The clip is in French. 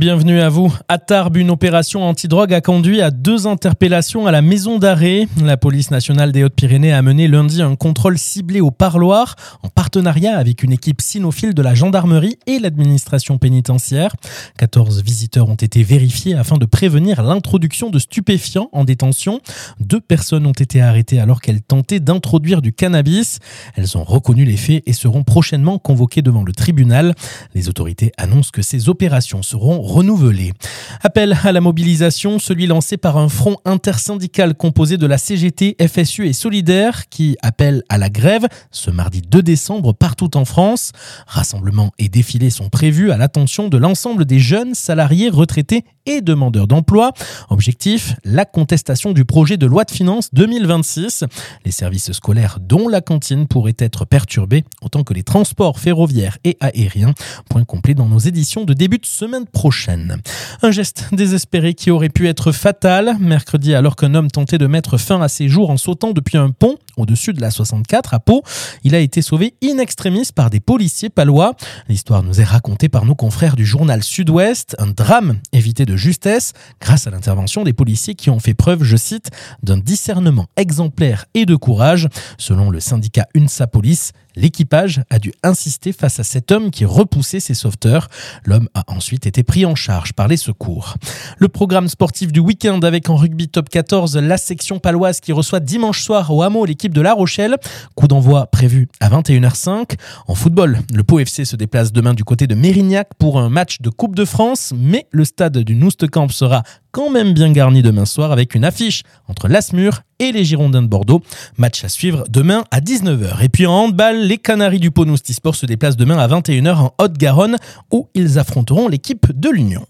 Bienvenue à vous. À Tarbes, une opération antidrogue a conduit à 2 interpellations à la maison d'arrêt. La police nationale des Hautes-Pyrénées a mené lundi un contrôle ciblé au parloir en partenariat avec une équipe cynophile de la gendarmerie et l'administration pénitentiaire. 14 visiteurs ont été vérifiés afin de prévenir l'introduction de stupéfiants en détention. 2 personnes ont été arrêtées alors qu'elles tentaient d'introduire du cannabis. Elles ont reconnu les faits et seront prochainement convoquées devant le tribunal. Les autorités annoncent que ces opérations seront renouvelées. Appel à la mobilisation, celui lancé par un front intersyndical composé de la CGT, FSU et Solidaire qui appelle à la grève ce mardi 2 décembre partout en France. Rassemblements et défilés sont prévus à l'attention de l'ensemble des jeunes, salariés, retraités et demandeurs d'emploi. Objectif, la contestation du projet de loi de finances 2026. Les services scolaires dont la cantine pourrait être perturbés, autant que les transports ferroviaires et aériens. Point complet dans nos éditions de début de semaine prochaine. Un geste désespéré qui aurait pu être fatal. Mercredi, alors qu'un homme tentait de mettre fin à ses jours en sautant depuis un pont au-dessus de la 64 à Pau, il a été sauvé in extremis par des policiers palois. L'histoire nous est racontée par nos confrères du journal Sud-Ouest. Un drame évité de justesse grâce à l'intervention des policiers qui ont fait preuve, je cite, d'un discernement exemplaire et de courage. Selon le syndicat UNSA Police, l'équipage a dû insister face à cet homme qui repoussait ses sauveteurs. L'homme a ensuite été pris en charge par les secours. Le programme sportif du week-end avec en rugby top 14 la section paloise qui reçoit dimanche soir au Hameau l'équipe de La Rochelle. Coup d'envoi prévu à 21h05. En football, le Pau FC se déplace demain du côté de Mérignac pour un match de Coupe de France, mais le stade du Noustecamp sera quand même bien garni demain soir avec une affiche entre l'Asmur et les Girondins de Bordeaux. Match à suivre demain à 19h. Et puis en handball, les Canaries du Pau Noustisport se déplacent demain à 21h en Haute-Garonne où ils affronteront l'équipe de l'Union.